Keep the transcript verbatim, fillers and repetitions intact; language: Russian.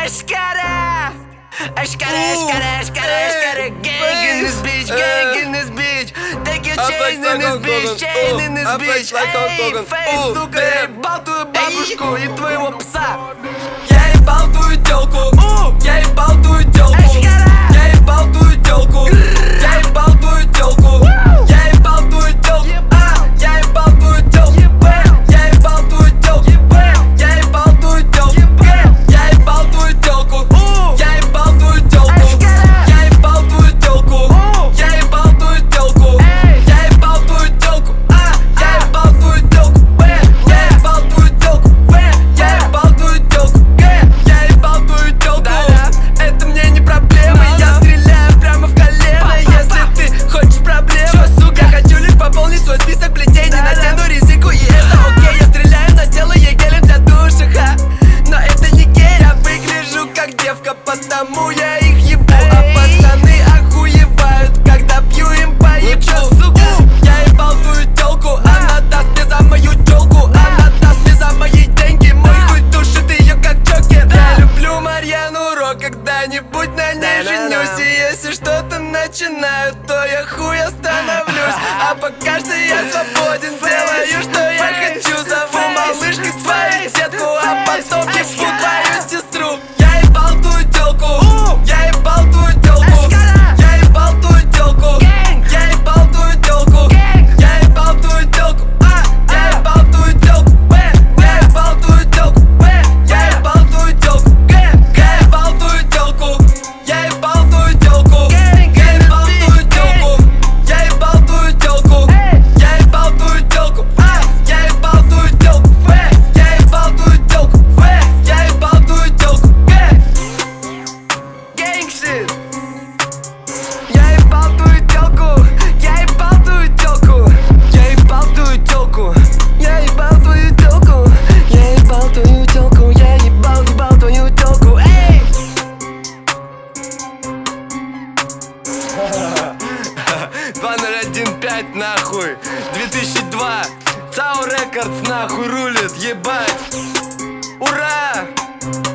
Ashkara, Ashkara, Ashkara, Ashkara, Ashkara. Gang in this bitch, gang in this bitch. Take your chain in this bitch, chain in this bitch. Эй, фейс, сука, я ебал твою бабушку и твоего пса. Я ебал твою тёлку, я ебал твою тёлку, я ебал твою тёлку, я ебал твою тёлку, я ебал твою тёлку, я ебал твою тёлку, я ебал твою тёлку, я ебал твою тёлку, я ебал твою тёлку, я ебал твою тёлку, я ебал твою тёлку, я ебал твою тёлку, я ебал твою тёлку, я ебал твою тёлку, я ебал твою тёлку, я ебал твою тёлку, я ебал твою тёлку. Это мне не проблема, я стреляю прямо в колено. Если ты хочешь проблемы, сука, я хочу лишь пополнить свой список плетений. Надену резинку и это окей. Я стреляю на тело ей гелем для душа, ха. Но это не гель, я выгляжу как девка, потому я их ебу. А пацаны охуевают, когда пью им по ебу. Я ебал твою тёлку, она даст мне за мою тёлку, она даст мне за мои деньги. Мой хуй душит ее как Джокер. Я люблю Марьяну Ро, когда-нибудь на ней женюсь. И если что-то начинаю, то я хуй остановлюсь. А пока что я свободен, делаю, что я хочу. Зову малышкой твою детку, а потом ебу твою сестру. Я ебал твою тёлку, я ебал твою тёлку, я ебал твою тёлку, я ебал твою тёлку, я ебал твою тёлку, я ебал твою тёлку, я ебал твою тёлку, я ебал твою тёлку, я ебал твою тёлку, я ебал твою тёлку, я ебал твою тёлку, я ебал твою тёлку, я ебал твою тёлку, я ебал твою тёлку, я ебал твою тёлку, я ебал твою тёлку. Gang shit. Я ебал твою тёлку, я ебал твою тёлку, я ебал твою тёлку, я ебал твою тёлку, я ебал твою тёлку, я ебал, ебал твою тёлку, эй! два ноль один пять нахуй, две тысячи два, Цау Рекордс нахуй рулит, ебать! Ура!